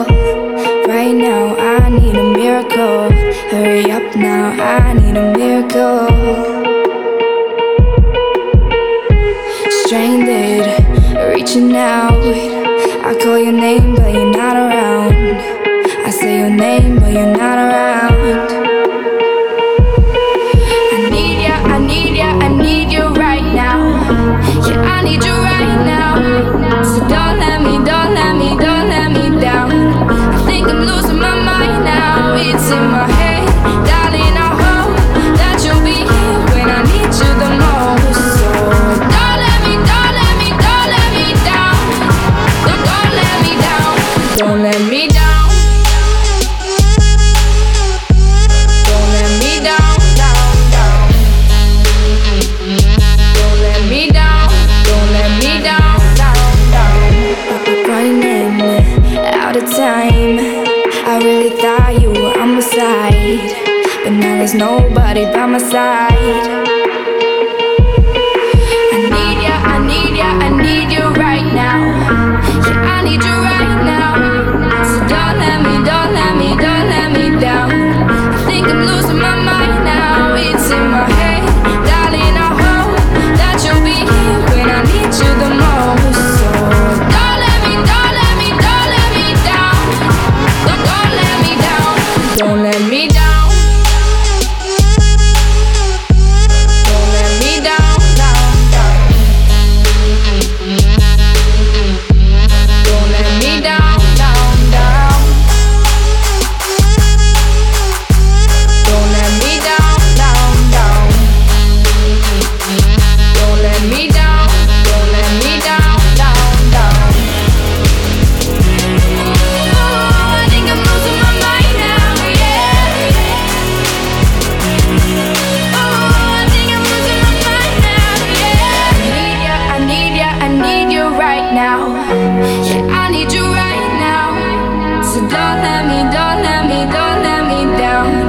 miracle. Right now, I need a miracle. Hurry up now, I need a miracle. Stranded, reaching out. I call your name, but you're not around. I say your name, but you're not around. I need ya, I need ya, I need you right now. Yeah, I need you right now. So don't let me, don't let me, don't let me down. I think I'm losing my mind now. It's in my head, darling, I hope that you'll be here when I need you the most. So don't let me, don't let me, don't let me down. Don't let me down. Don't let me down. Don't let me down, down, down. Don't let me down. Don't let me down, down, down. Running out of time. I really thought you were on my side, but now there's nobody by my side. I need ya, I need ya, I need you right now. Yeah, I need you right now. So don't let me, don't let me, don't let me down. I think I'm losing my mind now. It's in my head, darling, I hope that you'll be here when I need you the most. So don't let me, don't let me, don't let me down. Don't let me down. Don't let me down. Don't let me down, down, down. Don't let me down, down, down. Don't let me down, down, down. Don't let me down, don't let me down, down, down. Oh, I think I'm losing my mind now, yeah. Oh, I think I'm losing my mind now, yeah. I need ya, I need ya, I need you right now. Yeah, I need you right now. So don't let me, don't let me, don't let me down.